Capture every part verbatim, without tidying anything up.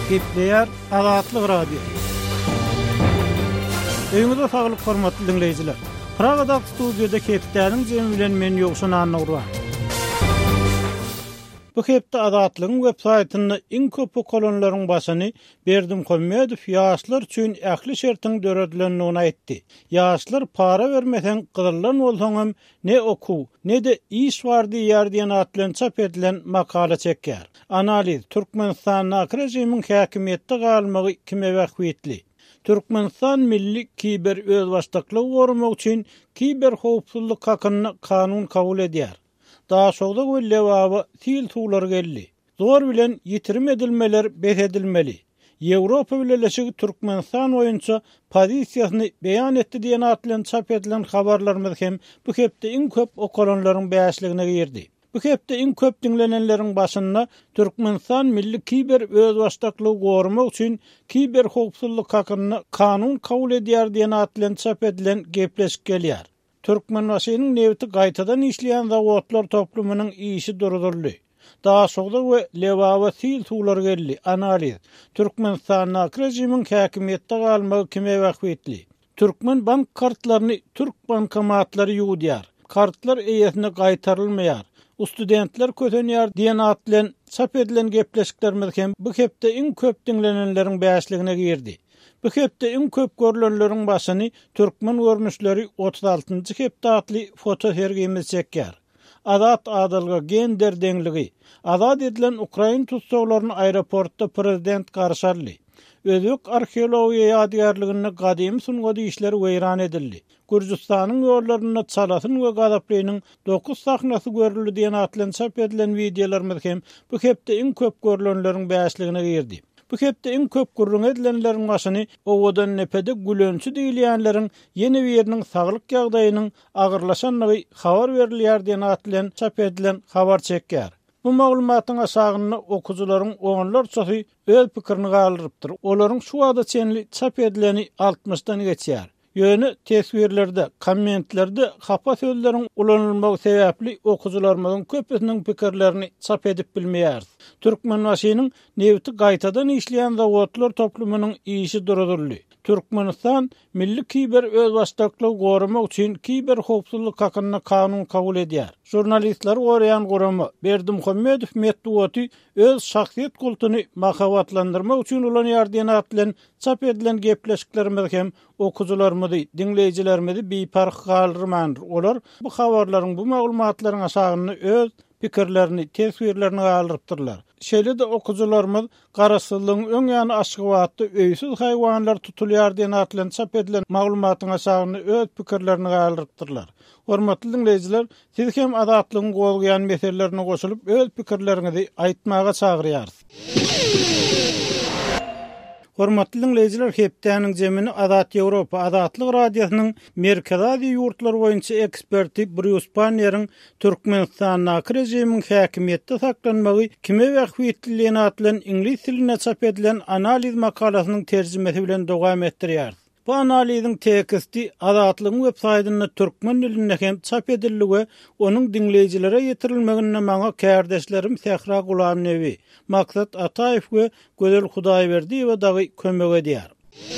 Gepleyer Azatlyk Radio. Öňüňizde saglyk hormatly dinleýijiler. Pragada studiýada Kepdäniň jemi bilen men ýogşun anlaýar. Bu hepde Azatlygyň websaýtyny iň köp kolonlaryň başyny Berdim Hömmedow ýaşlar üçin ähli şertiň döredilendigini aýtdy. Ýaşlar para bermesen gyzylan bolsaňam ne oku, ne de iş bar diýär diýen atlan çap edilen makala çekýär. Analiz: Türkmenistan rejimiň häkimiýetde galmagy kime wagtly? Türkmenistan milli kiber öz başdaklygy gorumak üçin kiber howpsuzlyk hakyny kanun kabul edýär. Daha soňda bu lewaba til tuğlar geldi. Zor bilen yitirim edilmeler bet edilmeli. Ýewropa Birleşigi Türkmenistan boýunça pozisiýasyny beýan etdi diýen atlan çap edilen habarlarymyz hem bu hepde iň köp okolonlaryň bäşligine girdi. Bu hepde iň köp dinlenenleriň başynda Türkmenistan milli kiber öz başdaklygy gorumak üçin kiber howpsuzlyk hakyny kanun kabul edýär diýen atlan çap edilen gepleşik gelýär. Türkmenbaşynyň nebeti gaýtadan işleýän zawodlar toplumynyň işi durduruldy. Daha soňda we lewaba til tuğlar geldi. Analiz: Türkmenistan rejimiň häkimiýetde galmagy kime wagtly? Türkmen bank kartlaryny Türk bankamatlary ýuwdýar. Kartlar eýesine gaýtarylmaýar. Studentler kötenýär diýen atlan çap edilen gepleşiklerimiz hem bu hepde iň köp dinlenenleriň bäşligine girdi. Bu hepde iň köp görülenleriň başyny Türkmen görmüşleri otuz altynjy hepde atly foto sergimiz çekýär. Azat adalga gender deňligi. Azat edilen Ukraina tutsaglaryny aeroportda prezident garşarly. Özbek arheologiýa ýadygärligini gadymy sunga işleri weýran edildi. Gürjistanyň ýollaryna çalasyn we gadaplaýynyň dokuz sahnasy görüldi diýen atlan çap edilen videolarymyz hem bu hepde iň köp görülenleriň bäşligine girdi. Bu hepde iň köp gurrun edilenleriň başyny owadan nepede gülönçü diýilýänleriň ýeni biriniň saglyk ýagdaýynyň agyrlaşanlygy habar berilýär diýen atlan çap edilen habar çekýär. Bu maglumatyň asagyny okuwçylaryň oňlar çahy öz pikirini galyrypdyr. Olaryň şu wagtda çenli çap edileni altmışdan geçýär. Ýöne tesbirlerde, kommentlerde hapa sözleriň ulanylmagy sebäpli okuwçylarymyň köpüsiniň pikirlerini çap edip bilmeýär. Türkmenbaşynyň nebeti gaýtadan işleýän zawodlar toplumynyň işi durduruldy. Türkmenistan milli kiber öz başdaklygy gorumak üçin kiber howpsuzlyk hakyny kanun kabul edýär. Jurnalistler gorayan goramy Berdim Hömmedow metduaty öz şahsiýet kultuny mahawatlandyrmak üçin ulanýar diýen atlan çap edilen gepleşiklerimiz hem okuwçylarymyzy, dinleýijilerimizi beýpark galyrmandyr. Olar bu habarlaryň, bu maglumatlaryň asagyny öz pikirlerini, tesbirlerini galyrypdyrlar. Şeýle de okuwçylarymyz garaşsyzlygyň öň ýany açyk wagtda öýsüz haýwanlar tutulýar diýen atlan çap edilen maglumatyň asagyny öz pikirlerini galyrypdyrlar. Hormatly dinleýijiler, siz hem azatlygyň golgaýan meselelerine goşulyp öz pikirleriňizi aýtmaga çagyrýarsyz. Hormatly dinleýijiler, Hepdäniň jemini Azat Ýewropa Azatlyk radiosynyň merkezi ýurtlar boýunça eksperti Bruce Panner'in Türkmenistan rejimiň häkimiýetde saklanmagy kime wagtly atlan ingliz tiline çap edilen analiz makalasynyň terjimesi bilen dowam etdirýär. Bu analiziň teksti Azatlygyň websaýtyny türkmen dilinde hem çap edildi we onuň dinleýijilere ýetirilmegine maňa kärdeşlerim Sehra Gulamnewi, Maksat Ataýew we Gözel Hudaýberdi we dagy kömek edýär.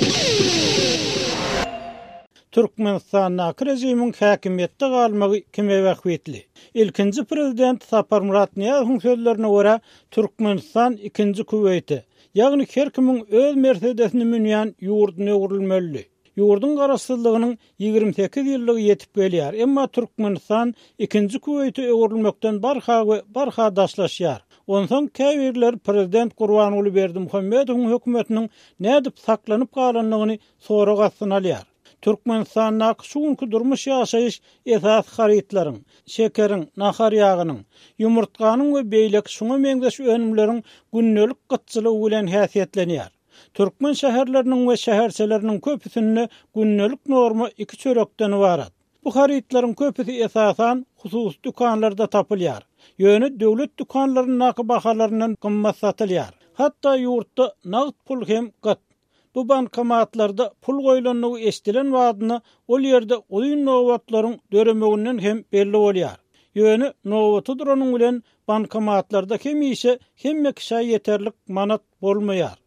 Türkmenistan rejimiň häkimiýetde galmagy kime wagtly? Ilkinji prezident Sapar Murat Niýazowyň sözlerine görä Türkmenistan ikinji Kuweyt. Ýagny her kimiň öz mersedesini münýän ýurduna öwrilmeli. Ýurdun garaşsyzlygynyň ýigirme sekiz ýyllygy ýetip gelýär. Emma Türkmenistan ikinji Kuweyte öwrilmekden barha we barha daşlaşýar. Onsoň käbirler prezident Gurbanuly Berdimuhammedowyň hökümetiniň nädip saklanyp galanlygyny soragatsyna alýar. Türkmenistan'da şuňky durmuş ýaşaýyş esas haritlaryň, şekeriň, nahar ýagynyň, ýumurtkanyň we beýlek şuňa meňzeş önümleriň günnelik gytçylygy bilen häsiýetlenýär. Türkmen şäherleriniň we şäherçeleriniň köpüsinde günnelik norma iki çörekden ibarat. Bu haritlaryň köpüsi esasan husus dukanlarda tapylýar. Ýöne döwlet dukanlarynyň naky bahalaryndan gymmat satylýar. Hatda ýurtda nagd pul hem gat. Bu bankomatlarda pul goýulanyny eşdilen wagtyna ol ýerde oýun nowatlaryň döremeginden hem belli bolýar. Ýöne nowaty duranyň bilen bankomatlarda hem işe hem mekşa ýeterlik manat bolmaýar.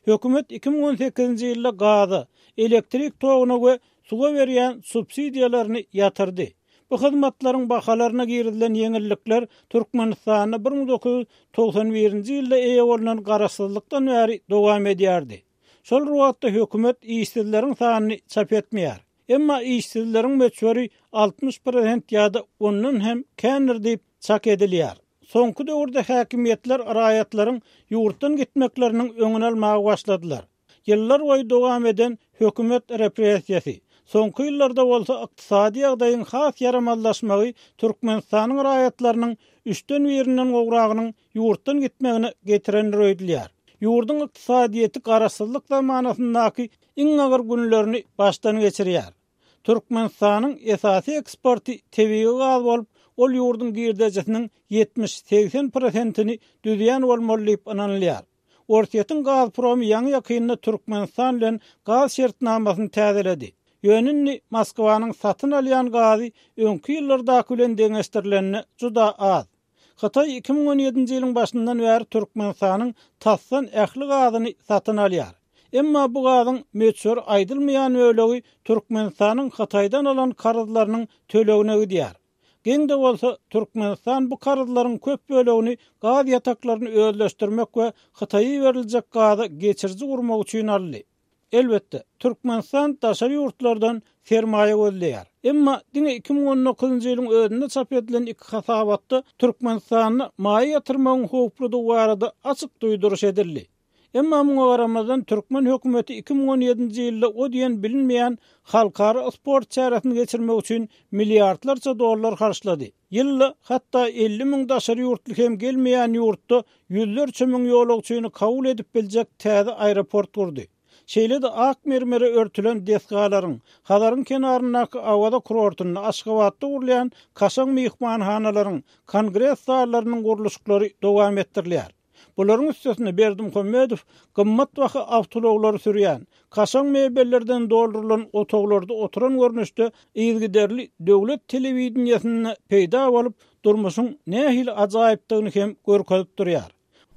Hökümet iki bin on sekizinji ýylda gaza, elektrik toguna we suga berýän subsidiýalaryny ýatyrdy. Bu hyzmatlaryň bahalaryna girilen ýeňillikler Türkmenistanyna bir ming dokuz ýuz togsan birinji ýylda eýe bolan garaşsızlykdan bäri dowam edýärdi. Şol ruwatda hökümet işsizleriň sanyny çap etmeýär. Emma işsizleriň möçberi altmış prosent ýa-da ondan hem känir diýip çak edilýär. Soňky döwürde häkimetler raýatlaryň ýurtdan gitmekleriniň öňüne almagy başladylar. Ýyllar boýy dowam eden hökümet repressiýasy, soňky ýyllarda bolsa ykdysady ýagdaýyň has ýaramallaşmagy Türkmenistanyň raýatlarynyň üçden birinden gowragynyň ýurtdan gitmegine getiren röýdilýär. Ýurdun ykdysadyýety garaşsyzlyk zamanasyndaky iň agyr günlerini başdan geçirýär. Türkmenistanyň esasy eksporty tebii gaz bolup, ol ýurdun girdejisiniň ýetmiş seksen prosentini düzýän bolmaly diýip ananylýar. Ortiýetiň Gazprom ýaňy ýakynda Türkmenistan bilen gaz şertnamasyny täzeledi. Ýönünni Moskwanyň satyn alýan gazy öňki ýyllarda bilen deňeşdirilenine juda az. Hatay iki bin on ýedinji ýylyň başyndan bäri Türkmenistanyň tassan ähli gazyny satyn alýar. Emma bu gazyň möçber aýdylmaýan ölegi Türkmenistanyň Hataydan alan karyzlarynyň tölegine gidýär. Geňde bolsa Türkmenistan bu karyzlaryň köp bölegini gaz ýataklaryny özleşdirmek we Hataýa beriljek gazy geçirji gurmak üçin aldy. Elbetde Türkmenistan daşary ýurtlardan sermaýe gözleýär. Emma diňe iki bin on dokuzunji ýylyň özünde çap edilen iki hasabatda Türkmenistanyny maýa ýatyrmagyň howpludy barada açyk duýduruş edildi. Emma muňa garamazdan Türkmen hökümeti iki bin on ýedinji ýylda o diýen bilinmeýän halkara sport çäresini geçirmek üçin milliardlarça dollar harçlady. Ýylly hatda elli miň daşary ýurtly hem gelmeýän ýurtda ýüzlerçe miň ýolagçyny kabul edip biljek täze aeroport kurdy. Şeýle de ak mermere örtülen desgalaryň, halaryň kenaryndaky awada kurortuny Aşgabatda gurulýan kaşaň mehmanhanalaryň, kongres sallarynyň guruluşlary dowam etdirilýär. Bularyň üstesine Berdimuhammedow gymmat waky awtologlar sürýän, kaşaň mebellerden doldurulan otoglarda oturan görnüşde ýygyderli döwlet telewizioniýasyna peýda bolup durmuşyň nähil ajaýypdygyny hem görkezip durýar.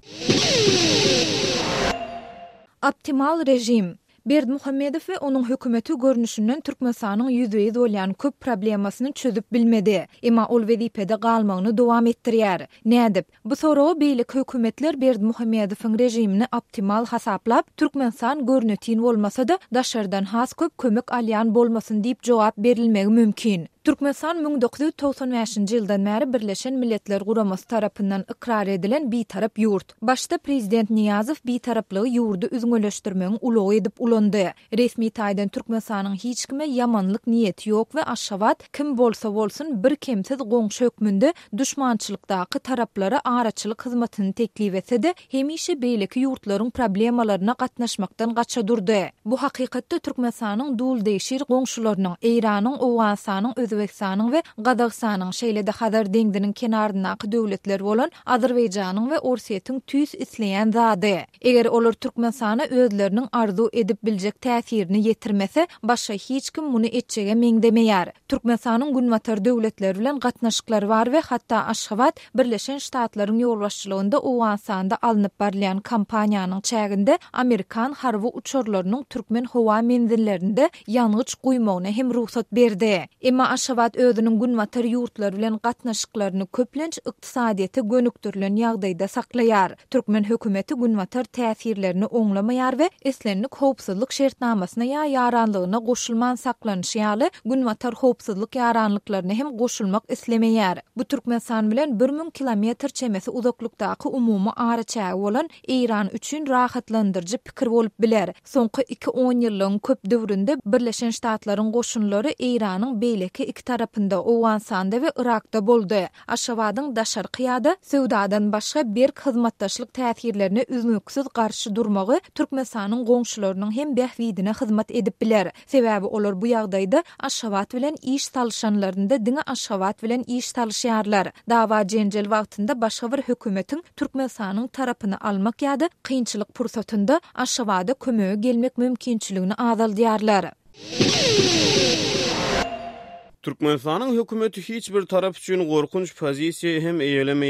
Optimal rejim. Berdimuhammedow we onuň hökümeti görnüşinden Türkmenistanyň ýüzüňe bolýan köp problemasyny çözüp bilmedi. Emma ol wezipede galmagyny dowam etdirýär. Nädip? Bu soragy beýlik hökümetler Berdimuhammedowyň rejimini optimal hasaplap, Türkmenistan görnütin bolmasa-da daşardan has köp kömek alýan bolmasyn diýip jogap berilmegi mümkin. Türkmenistan bir dokuz yüz togsan beşinji ýyldan bäri Birleşen Milletler Guramasy tarapyndan ikrar edilen bir tarap ýurt. Başda prezident Niýazow bir taraplygy ýurdu üzüňeleşdirmegiň ulogy edip ulandy. Resmi taýdan Türkmenistanyň hiç kime ýamanlyk niýeti ýok we Aşgabat kim bolsa bolsun bir kemsiz goňşy hökmünde düşmançylykdaky taraplara araçylyk hyzmatyny teklip etse-de hemişe beýleki ýurtlaryň problemalaryna gatnaşmakdan gaça durdy. Bu hakykatda Türkmenistanyň dul deýşir goňşylarynyň, Eýranyň, Owganistanyň, Özbekistanyň we Gazagystanyň şeýle de Hazar deňdiniň kenaryndaky döwletler bolan Azerbaýjanyň we Orsiýetiň tüýs isleýän zady. Eger olar Türkmenistana özleriniň arzu edip biljek täsirini ýetirmese, başga hiç kim muny etjege meňdemeýär. Türkmenistanyň günwatar döwletleri bilen gatnaşyklary bar we hatda Aşgabat Birleşen Ştatlaryň ýolbaşçylygynda Owganistanda alınıp barlayan kampaniýanyň çäginde Amerikan harby uçurlarynyň Türkmen howa menzillerinde ýanyç guýmagyna hem ruhsat berdi. Emma Aşgabat özüniň günwatar ýurtlar bilen gatnaşyklaryny köplenç ykdysadyýete gönükdirilen ýagdaýda saklaýar. Türkmen hökümeti günwatar täsirlerini oňlamaýar we eslenlik howpsuzlyk şertnamasyna ýa ýaranlygyna goşulman saklanyş ýaly günwatar howpsuzlyk ýaranlyklaryna hem goşulmak islemeýär. Bu Türkmenistan bilen bir ming kilometr çemesi uzaklykdaky umumy araçagy bolan Eýran üçin rahatlandyrjy pikir bolup biler. Soňky iki on ýylyň köp döwründe Birleşen Ştatlaryň goşunlary Eýranyň beýleki iki tarapynda Owganistanda we Irakda boldy. Aşgabatyň daşar qiyada sowdadan başga berk hyzmatdaşlyk täsirlerine üzmüksiz garşy durmagy Türkmenistanyň goňşylarynyň hem bähwidine hyzmat edip biler. Sebäbi olar bu ýagdaýda Aşgabat bilen iş salşanlarynda diňe Aşgabat bilen iş salşýarlar. Dawa jenjel wagtynda başga bir hökümetiň Türkmenistanyň tarapyny almak ýa-da kynçylyk pursatynda Aşgabata kömege gelmek mümkinçiligini azaldyarlar. Türkmenistanyň hökümeti hiç bir tarap üçin gorkunç pozisiýa hem eýelemeýär.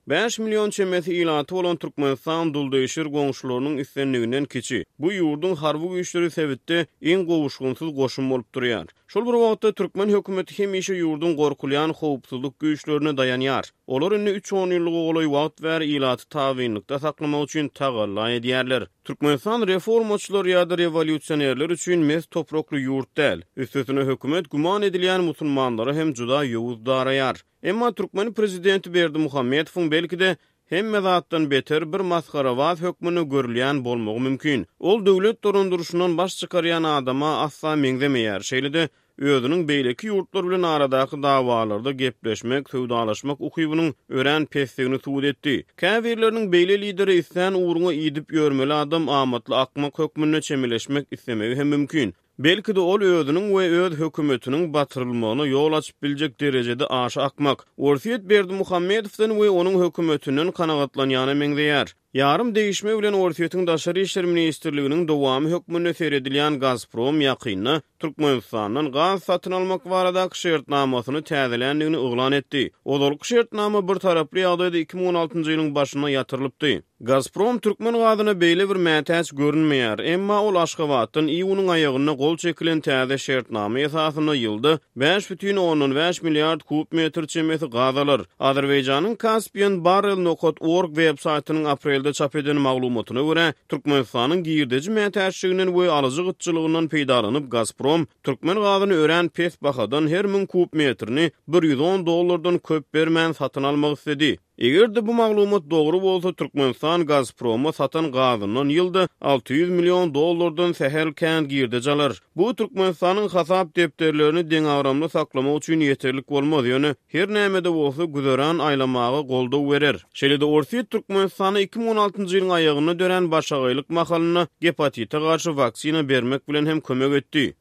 beş milyon çemesi ilaty bolan Türkmenistan duldaýşyr goňşularynyň islenliginden kiçi. Bu ýurdun harby güýçleri sebitde iň gowuşgunsuz goşun bolup durýar. Şol bir wagtda Türkmen hökümeti hemişe ýurdun gorkulýan howpsuzlyk güýçlerine dayanýar. Olar indi üç on ýyllyk ogly wagt bäri ilaty tabynlykda saklamak üçin tagalla edýärler. Türkmenistan reformaçylar ýa-da revolýusionerler üçin mes toprakly ýurt däl. Üstesine hökümet guman edilýän musulmanlara hem juda ýowuz daraýar. Emma Türkmen prezidenti Berdimuhammedowyň belki-de hemme zatdan beter bir masgarawaz hökmüni görülýän bolmagy mümkin. Ol döwlet dorunduruşyndan baş çykarýan adama asla meňzemeýär. Şeýle-de özüniň beýleki ýurtlar bilen aradaky dawalarda gepleşmek, söwdalaşmak ukybynyň ören pesdigini suwut etdi. Käbirleriň beýle lideri isen uğruna ýidip ýörmeli adam amatly akmak hökmüne çemeleşmek islemegi hem mümkin. Belki de ol özüniň we öz hökümetiniň batyrylmagyna ýol açyp biljek derejede aşy akmak. Orsiýet Berdimuhammedowdan we onuň hökümetiniň kanagatlanýany meňzeýär. Yarım değişme bilen Orsiýetiň daşary işler ministrliginiň dowamy hökmüne seredilýän Gazprom ýakyny Türkmenistandan gaz satyn almak baradaky şertnamasyny täzelendigini oglan etdi. Odalyk şertnama bir taraply ýagdaýda iki ming on altyncy ýylyň başyna ýatyrylypdy. Gazprom Türkmen gazyna beýle bir mätäç görünmeýär, emma ol Aşgabatdan iýunyň aýagyna gol çekilen täze şertnama esasyna ýylda beş бүтүn on beş milliard kub metr çemesi gaz alar. Azerbaýjanyň Caspian Barrel nokta org web saýtynyň aprelde çap eden maglumatyna görä, Türkmenistanyň girdeji mätäçliginiň we alyjy gytçylygynyň peýdalanyp Gazprom Türkmen gazyny ören pes bahadan her min kub metrini bir yüz on dollardan köp bermän satyn almak istedi. Eger bu maglumat dogry bolsa, Türkmenistan Gazproma satan gazynyň ýylda alty ýüz million dollardan sehelkän girdeji alar. Bu Türkmenistanyň hasap depderlerini deň agramly saklamak üçin ýeterlik bolmaz, ýöne her näme de bolsa güzeran aýlamagy goldaw berer. Şeýle-de Orsiýet Türkmenistana iki ming on altyncy ýylyň aýagyna dören başagaýlyk mahalyna hepatita garşy waksina bermek bilen hem kömek etdi.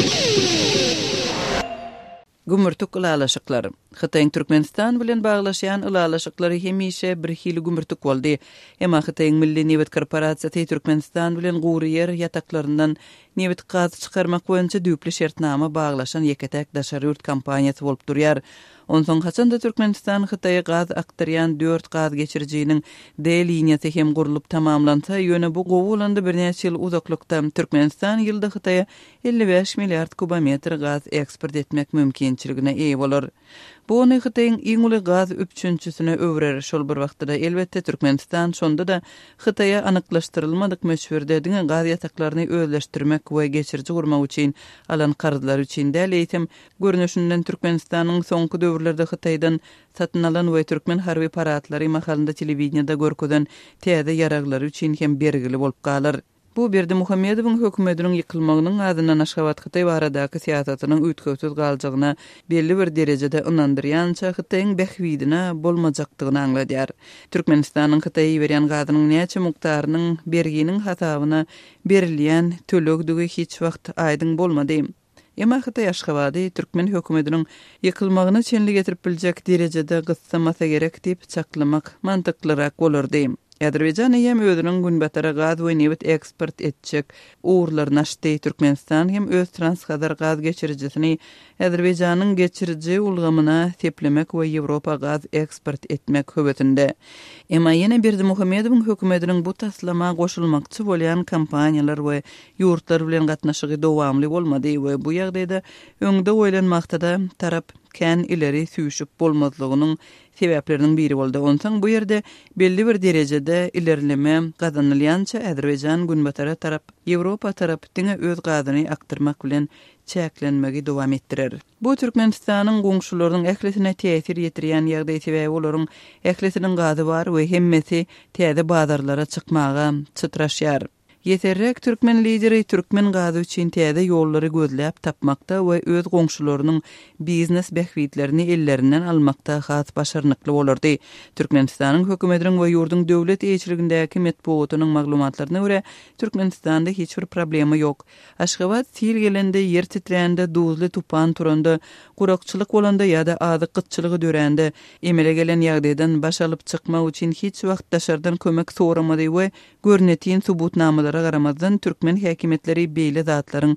Gümürtük ulalaşyklary. Hytaýyň Türkmenistan bilen baglaşýan ulalaşyklary hemişe bir hili gümürtük boldy. Emma Hytaýyň Milli Newet Korporasiýasy Türkmenistan bilen gury ýer ýataklaryndan newet gazy çykarmak boýunça düýpli şertnama baglaşan ýeketek daşary ýurt kampaniýasy bolup durýar. Onsoň haçanda Türkmenistan Hytaýa gaz aktarýan dört gaz geçirjiginiň D liniýasy hem gurulyp tamamlansa, ýöne bu gowulanda bir näçe ýyl uzaklykda Türkmenistan ýylda Hytaýa elli beş milliard kubometr gaz eksport etmek mümkinçiligine eýe bolar. Bu ony Hytaýyň iň uly gaz üçünçüsine öwrer. Şol bir wagtda elbetde Türkmenistan şonda da Hytaýa anyklaşdyrylmadyk meşhurde diňe gaz ýataklaryny özleşdirmek we geçirji gurmak üçin alan karzylar üçin däl eýtim görnüşinden Türkmenistanyň soňky döwürlerde Hytaýdan satyn alan we türkmen harby paratlary mahalynda telewizionyada görkezden täze ýaraglary üçin hem bergili bolup galar. Bu Berdimuhammedowyň hökümetiniň ýykylmagynyň adyndan Aşgabat Hytaý baradaky siýasatynyň üýtgöwsiz galjagyna belli bir derejede ynandyrýança Hytaýyň behwidine bolmajakdygyny aňladýar. Türkmenistanyň Hytaýa berýän gazynyň näçe mukdarynyň berginiň hasabyna berilýän tölegdigi hiç wagt aýdyň bolmady. Emma Hytaý Aşgabaty Türkmen hökümetiniň ýykylmagyna çenli getirip biljek derejede gyssamasa gerek diýip çaklamak mantyklyrak bolardy. Azerbaýjan hem özüniň günbatara gaz we newet eksport etjek uğurlaryny açdy. Türkmenistan hem öz transhazar gaz geçirjisini Azerbaýjanyň geçirji ulgamyna teplemek we Ýewropa gaz eksport etmek höwetinde. Emma ýene Berdimuhammedowyň hökümetiniň bu taslama goşulmakçy bolýan kampaniýalar we ýurtlar bilen gatnaşygy dowamly bolmady we bu ýagdaýda öňde oýlanmakda da tarap kän ileri süýşüp bolmazlygynyň sebäpleriniň biri boldy. Onsoň bu ýerde belli bir derejede ilerleme gazanylýança Azerbaýjan günbatara tarap Ýewropa tarapyna öz gazyny aktyrmak bilen çäklenmegi dowam etdirer. Bu Türkmenistanyň goňşularynyň ählisine täsir ýetirýän ýagdaý sebäbi olaryň ählisiniň gazy bar we hemmesi täze bazarlara çykmaga çytraşýar. Yeterrek Türkmen lideri Türkmen gazy üçin täze ýollary gözläp tapmakda we öz goňşularynyň biznes behwitlerini ellerinden almakda has başarnykly bolardy. Türkmenistanyň hökümetiniň we ýurdun döwlet eýçiligindäki medpuatynyň maglumatlaryna görä, Türkmenistanda hiç bir problema ýok. Aşgabat sil gelende, yer titrände, duzly tupan turanda, gurakçylyk bolanda ýa-da azyk gytçylygy dörände emele gelen ýagdaýdan baş alyp çykmak üçin hiç wagt daşardan kömek soramady we görnetýän subutnamalar garamazdan Türkmen häkimetleri beýle zatlaryň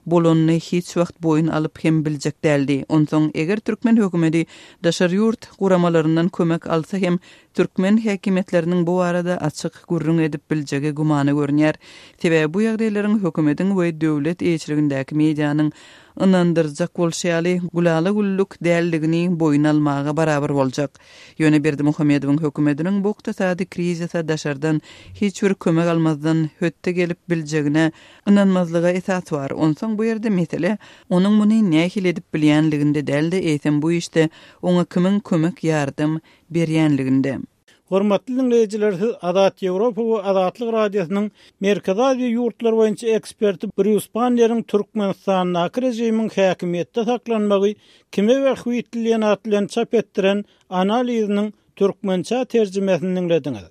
bolonny hiç wagt boyun alyp hem biljek däldi. Onsoň eger türkmen hökümeti daşar ýurt guramalaryndan kömek alsa hem türkmen häkimetleriniň bu arada açyk gurrun edip biljegi gumany görnýär. Sebäbi bu ýagdaýlaryň hökümetiň we döwlet eýçiligindäki medianyň ynandyrjak bolşaly gulaly gulluk däldigini boyun almaga barabar boljak. Ýöne Berdimuhammedowyň hökümetiniň bu ykdysady krizise daşardan hiç bir kömek almazdan hötte gelip biljegine ynanmazlyga esas bar. Onsoň bu ýerde mesele onuň muny nähil edip bilýänliginde däldi, eýsem bu işte oňa kimin kömek ýardym berýänliginde. Hormatly dinleyijiler, Adat Ýewropa we Adatlyk radiosynyň Merkezi Aziýa ýurtlar boýunça eksperti Bruce Banner'in Türkmenistanyň rejiminiň häkimetde saklanmagy kime wagtylyan atlan çap etdiren analiziniň türkmençe terjimesini dinlediňiz.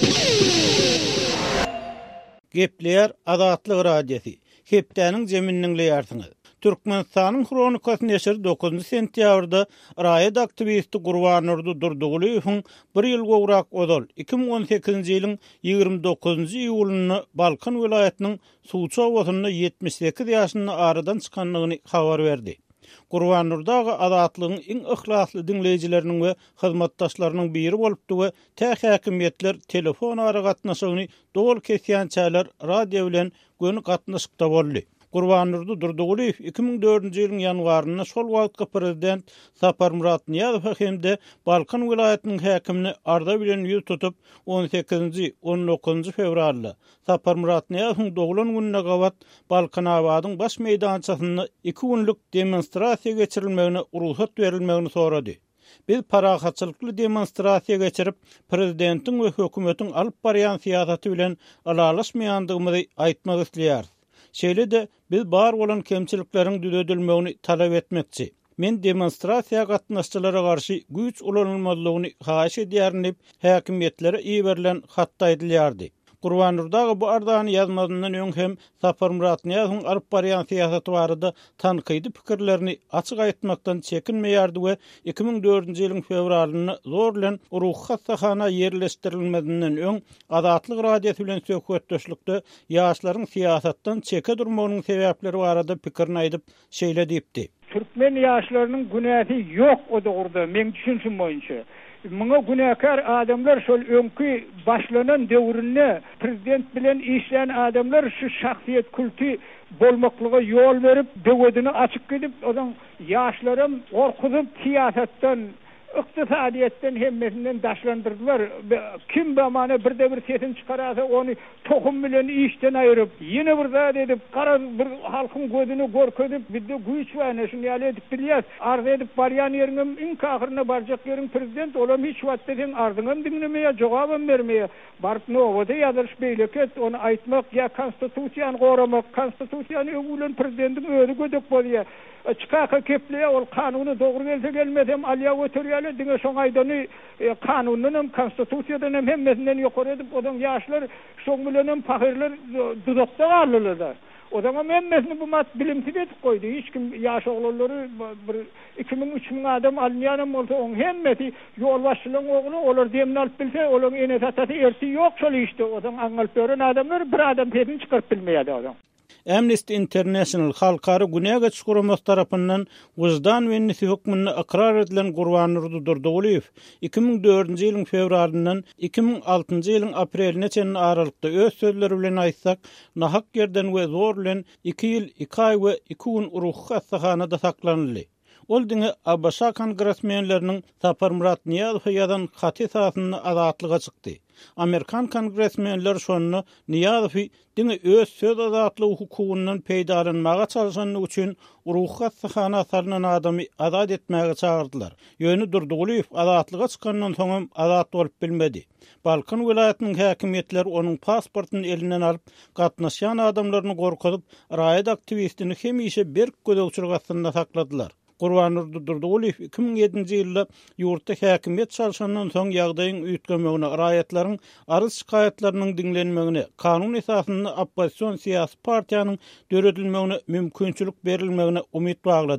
Gepler Adatlyk radiosy. Hepdeniň jeminiň ýartyňy. Türkmenistanyň kronikasy neşri dokuzunçy sentýabrda raýat aktivisti Gurbanurdy Durdugulyň bir ýyl gowrak odal iki bin on sekizinji ýylyň ýygrimi dokuzunçy iýulyny Balkan vilayatynyň Suwça owasyna ýetmiş sekiz ýaşyny aradan çykanlygyny habar berdi. Gurbanurdagy adatlygyň iň ihlasly dinleýijileriniň we hyzmatdaşlarynyň biri bolupdy we täh häkimetler telefon ara gatnaşygyny dol kesýänçäler radio bilen göni gatnaşykda boldy. Gurbanurdy Durdugulyň iki bin dördünçi ýylyň ýanwaryna şol wagtky prezident Saparmurat Niýazow hemde Balkan vilayatynyň häkimini arda bilen ýüz tutup on sekizinji on dokuzunçy fevralda Saparmurat Niýazowyň doglan gününe gawat Balkan awadyň baş meýdançasyny iki günlük demonstrasiýa geçirilmegine ruhsat berilmegini sorady. Biz parahatçylykly demonstrasiýa geçirip prezidentiň we hökümetiň alyp barýan siýasaty bilen alalaşmaýandygymyzy aýtmak isleýär. Şeýle de biz bar bolan kemçilikleriň düzeltilmegini talap etmekçi. Men demonstrasiýa gatnaşçylara garşy güýç ulanylmalygyny haýyş edýärin diýip häkimetlere iýerilen hatda edilýärdi. Gurbanurdagy bu ardany ýazmadyndan öň hem Saparmurat Niýazowyň alyp barýan siýasaty barada tankydy pikirlerini açyk aýtmakdan çekinmeýärdi we iki bin dördünçi ýylyň fevralyny zor bilen ruh hassahana ýerleşdirilmedinden öň Adatlyk radiosy bilen söhbetdeşlikde ýaşlaryň siýasatdan çeke durmagynyň sebäpleri barada pikirini aýdyp şeýle diýipdi. Türkmen ýaşlarynyň günähi ýok o dogurda, men düşünsüm boýunça. Muňa günäkär adamlar şol öňkü başlanan döwründe prezident bilen işleyen adamlar şu şahsiýet kulty bolmaklyga ýol berip, döwedini açyk gidip, odan ýaşlarym gorkudyp siýasatdan, ykdysadyýetden hemmesinden daşlandyrdylar. Kim bamana birde bir sesin çykarasa onu tohum bilen işden aýryp, ýene bir zat edip, gara bir halkyň gözüni görkezip, bizde güýç we näşin ýaly edip bilýär. Arz edip barýan ýeriňem iň kahyryna barjak ýeriň prezident olam hiç wagtda sen arzyňam dinlemeýär, jogabam bermeýär. Baryp nowada ýazyrş beýleket, onu aýtmak ýa konstitusiýany goramak, konstitusiýany öwülen prezidentin öňe gödek bolýar. Çykaka kepleýär, ol kanuny dogry gelse gelmesem alýa götürýär, diňe şoň aýdany kanundan hem konstitusiýadan hem hemmesinden ýokary edip, odan ýaşlar şoň bilen hem fakirler dudakda garlylar. Odan hemmesini bu mat bilimsiz edip goýdy. Hiç kim ýaş oglary bir iki bin üç bin adam alýanam bolsa, oň hemmesi ýol başçylygyň ogly, olar demini alyp bilse, olaryň ene tatasy erti ýok şol işte. Odan aňalyp beren adamlar bir adam pedini çykaryp bilmeýärdi odan. Amnesty International halkary günäge çykuramas tarapyndan wyzdan we nisi hukmyny ikrar edilen Gurbanurdy Durdugulyň iki bin dördünçi ýylyň fevralyndan iki bin altıncı ýylyň apreline çenli aralykda öz sözleri bilen aýtsak, nahak ýerden we zor bilen iki ýyl, iki aý we iki gün ruh hastahanada saklanýly. Ol diňe Abaşa kongresmenleriniň Saparmurat Niýazow ýazan haty sahyny adatlyga çykdy. Amerikan kongresmenler şonu Niýazow diňe öz söz azatlygy hukugundan peýdalanmaga çalışanyny üçin ruh hassahana salynan adamy azat etmäge çagyrdylar. Ýöne Durdugulyň azatlyga çykandan soň azat bolup bilmedi. Balkan vilayatynyň häkimetleri onuň pasportyny elinden alyp, gatnaşan adamlaryny gorkudyp, raýat aktivistini hemişe berk gödekçilik astynda sakladylar. Gurbanurdy Durdugulyň iki bin ýedinçi ýylda ýurtda häkimet çalışandan soň ýagdaýyň üýtgemegine, raýatlaryň arz şikaýatlarynyň dinlenmegine, kanun esasyny oppozisiýon siýasy partiýanyň döredilmegine mümkinçilik berilmegine umyt baglady.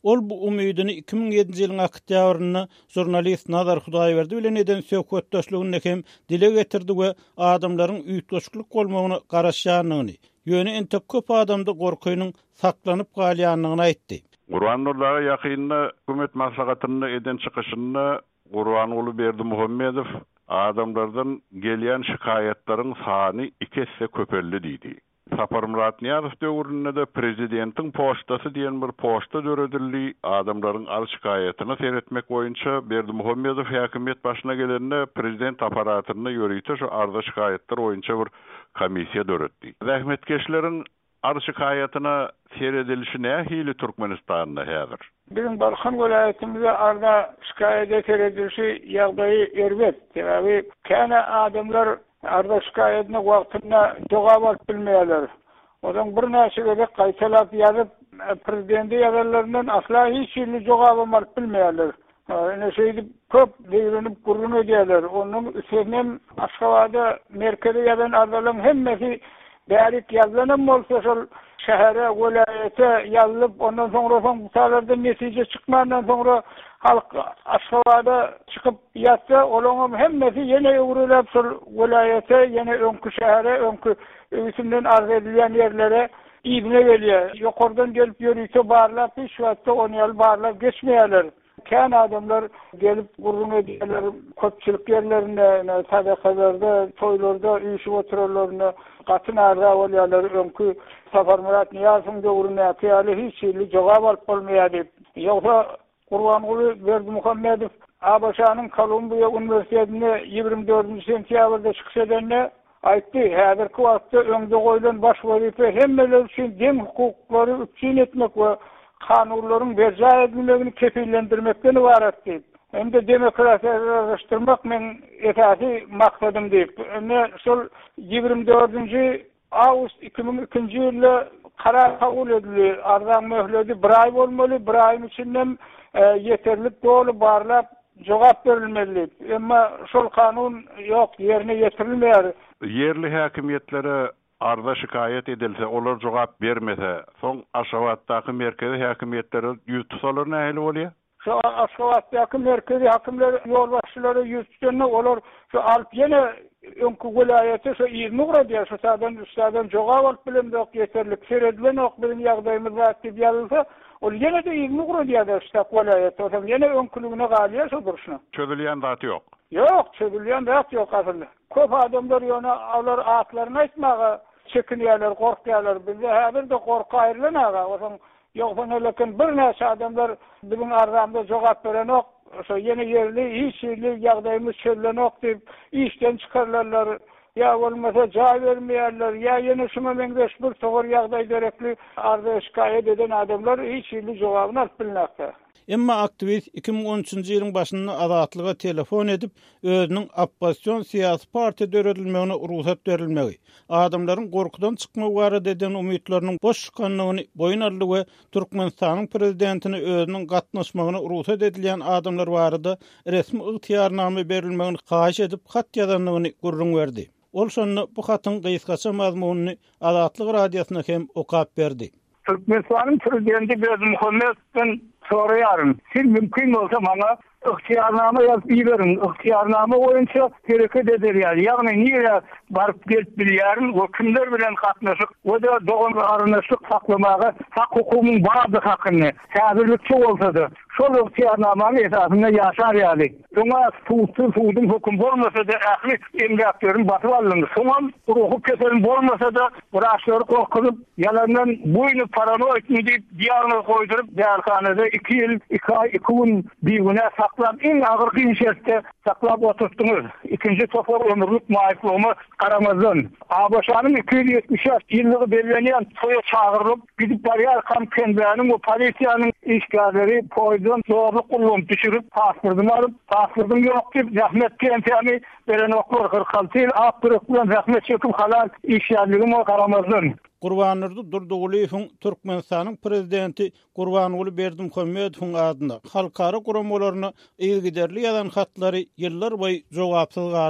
Ol bu umydini iki bin yedinji ýylyň oktýabryny jurnalist Nazar Hudaýberdi bilen eden söhbetdeşliginde hem dile getirdi we adamlaryň üýtgeçlik bolmagyny garaşýanyny, ýöne ente köp adamda gorkunyň saklanyp galýanyny aýtdy. Gurban nurlara ýakynda hökümet maslahatyny eden çykyşyny Gurban uly Berdimuhammedow adamlardan gelýän şikaýetlaryň sany iki hisse köpeldi diýdi. Sapar Murat Niýazow döwründe de prezidentiň poçtasy diýen bir poçta döredildi. Adamlaryň al şikaýetini seretmek boýunça Berdimuhammedow häkimet başyna gelende prezident aparatyny ýörüýte şu arda şikaýetler boýunça bir komissiýa döretdi. Rahmetkeşleriň ar şikaýetina seredilişi nähili Türkmenistanda häzir? Bizim Balkan vilayetimizde arda şikayet edilişi ýagdaýy erbet. Sebäbi käne adamlar arda şikayetine wagtynda jogap alyp bilmeýärler. Odan bir näçe gaýtalap ýazyp prezidenti ýazarlaryndan asla hiç ýerli jogap alyp bilmeýärler. Ene şeýdi köp diýilip gurrun edýärler. Onuň üstünden Aşgabatda merkezi ýazan ardalyň hemmesi bärik ýazlanan bolsa şol şähere, welaýete ýazylyp ondan soňra soň bu taýlarda netije çykmandan soňra halk Aşgabatda çykyp ýatsa, olaňam hemmesi ýene öwrelip şol welaýete, ýene öňkü şähere, öňkü üstünden arz edilýän ýerlere iýine gelýär. Ýokardan gelip ýörüýse barlap, hiç wagtda onu ýaly barlap geçmeýärler. Kän adamlar gelip gurrun edýärler, köpçülik ýerlerinde, sadakalarda, toýlarda üýüşip oturarlaryna gatyn arda bolýarlar. Öňkü Sapar Murat Niýazow döwründe ýaly hiç ýerli jogap alyp bolmaýar. Ýogsa Gurban uly Berdimuhammedow Abaşanyň Kolumbiýa Üniversitetine ýigirmi dördünji sentýabrda çykyş edende aýtdy, häzirki wagtda öňde goýulan baş wazife hemmeler üçin dem hukuklary üçin etmek we kanunlaryň berja edilmegini kepillendirmekden ibaret diýip. Hem de demokratiýa araşdyrmak men esasy maksadym diýip. Ene şol ýigirmi dördünji awgust iki bin ikinji ýylda karar kabul edildi. Ardan möhleti bir ay bolmaly, bir aýyň içinden yeterlik dolu barlap jogap berilmeli. Emma şol kanun ýok, ýerine ýetirilmeýär. Yerli häkimiýetlere arda şikaýet edilse, olar jogap bermese, soň Aşgabatdaky merkezi häkimiýetlere ýüz tutsalar nähili bolýar? Şu Aşgabatdaky merkezi hakimler ýol başçylary ýüz tutsalar, olar şu alyp ýene öňkü welaýete şu ýyzmy guradiýar, şu sadan üstadan jogap alyp bilemdok ýeterlik, seredilen ok bilen ýagdaýymyz diýip ýazylsa, ol ýene de ýyzmy guradiýar şu welaýete, otam ýene öňkülügine galýar şu durşuna. Çözülýän zat ýok. Yok, çözülýän zat ýok aslında. Köp adamlar ýöne alar atlaryny aýtmaga çekinýärler, gorkýarlar. Bizde häzir de gorka aýrylanaga. Oşoň ýoksa lekin bir näçe adamlar biziň arzamda jogap beren ok, şo ýene ýerli, hiç ýerli ýagdaýymyz çözülen ok diýip işden çykarlarlar. Ya bolmasa jaý bermeýärler, ya ýene şuna meňdeş bir togur ýagdaý gerekli arda şikaýet eden adamlar hiç ýerli jogabyny alyp bilmekde. Emma aktivist iki bin on üçünji ýylyň başynda Azatlyga telefon edip özüniň opposision siýasy parti döredilmegine ruhsat berilmegi, adamlaryň gorkudan çykmagy barada eden umytlarynyň boş çykanlygyny boyun aldy we Türkmenistanyň prezidentini özüniň gatnaşmagyna ruhsat edilýän adamlar barada resmi ygtyýarname berilmegini haýyş edip hat ýazanlygyny gurrun berdi. Ol şonu bu hatyň gysgaça mazmunyny Azatlyk radiosyna hem okap berdi. Türkmenistanyň prezidenti Berdimuhammedow soraýarym. Siz mümkin bolsa maňa ygtyýarnama ýazyp bilerin. Ygtyýarnama boýunça hereket ederýär. Ýagny niýe baryp gelip bilýärin, o kimler bilen gatnaşyp, o da dogan aranaşyk saklamagy, hak hukukyň bazı hakyny häzirlikçi bolsa-da şol ygtyýarnamany esasynda ýaşar ýaly. Şoňa tutup tutup hukum bolmasa-da ähli emgäklerin batyp alındy. Şoňa ruhy kesel bolmasa-da braşlary korkup ýalandan boýny paranoid diýip diýagnoz goýdurup däýerhanada iki ýyl, iki ay, iki gün bir güne saklap, en agyrky şertde saklap oturtdyňyz. İkinji topar ömürlük maýyplygymy garamazdan. Abaşanyň iki yüz ýetmiş ýyllygy bellenýän toýa çagyrylyp gidip barýar kam kendileriniň o polisiýanyň işgärleri poýdan zorluk kullanıp düşürüp pasportumy alyp, pasportum ýok diýip rahmet kempämi beren oklar kırk ýyl apdyryp bilen rahmet çekip halal işgärligimi garamazdan. Gurban Nurdy Durduguliýewiň Türkmenistanyň prezidenti Gurban uly Berdimuhammedowyň adynda halkara guramalaryna ýygyderli ýazan hatlary ýyllar boýy jogapsyz galdy.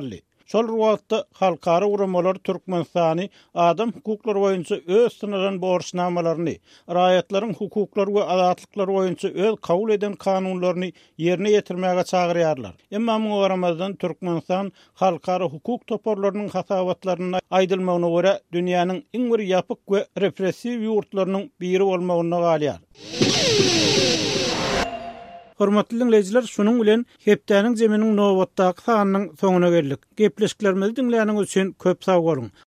Şol wagtda halkara uramalar Türkmenistany adam hukuklary boýunça öz synaran borçnamalaryny, raýatlaryň hukuklary we azatlyklary boýunça öz kabul eden kanunlaryny ýerine ýetirmäge çagyrýarlar. Emma muňa garamazdan Türkmenistan halkara hukuk toporlarynyň hasawatlaryny aýdylmagyna görä dünýäniň iň bir ýapyk we repressiw ýurtlarynyň biri bolmagyna galýar. Hormatly dinleyijiler, şunuň bilen hepdäniň jeminiň nowatdaky sanynyň soňuna geldik. Gepleşiklerimizi dinleýäniňiz üçin köp sag bolun.